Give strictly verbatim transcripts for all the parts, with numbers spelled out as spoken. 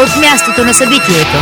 от мястото на събитието.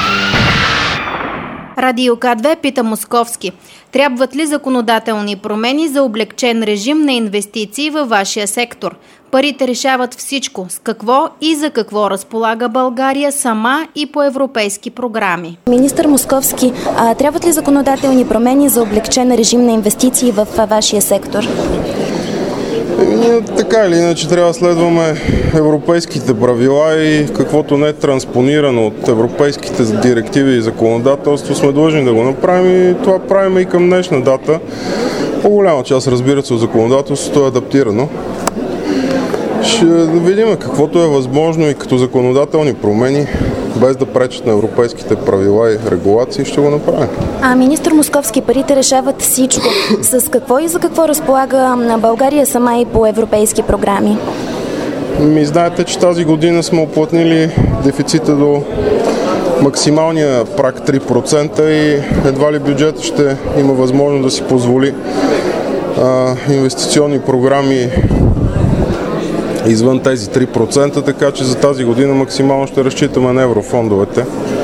Радио К две пита Московски. Трябват ли законодателни промени за облекчен режим на инвестиции във вашия сектор? Парите решават всичко. С какво и за какво разполага България сама и по европейски програми? Министър Московски, а трябват ли законодателни промени за облекчен режим на инвестиции в вашия сектор? Ние така или иначе трябва да следваме европейските правила и каквото не е транспонирано от европейските директиви и законодателство сме длъжни да го направим и това правим и към днешна дата. По-голяма част, разбира се, от законодателството е адаптирано. Ще видим каквото е възможно и като законодателни промени, без да пречат на европейските правила и регулации, ще го направим. А министър Московски, парите решават всичко. С какво и за какво разполага България сама и по европейски програми? Ми знаете, че тази година сме уплътнили дефицита до максималния праг три процента и едва ли бюджетът ще има възможност да си позволи а, инвестиционни програми извън тези три процента, така че за тази година максимално ще разчитаме на еврофондовете.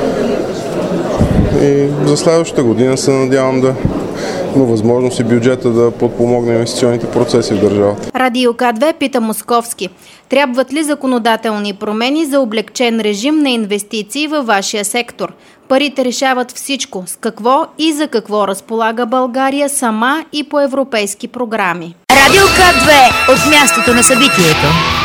И за следващата година се надявам да има възможност и бюджета да подпомогне инвестиционните процеси в държавата. Радио К две пита Московски. Трябват ли законодателни промени за облекчен режим на инвестиции във вашия сектор? Парите решават всичко. С какво и за какво разполага България сама и по европейски програми? Радио К две от мястото на събитието.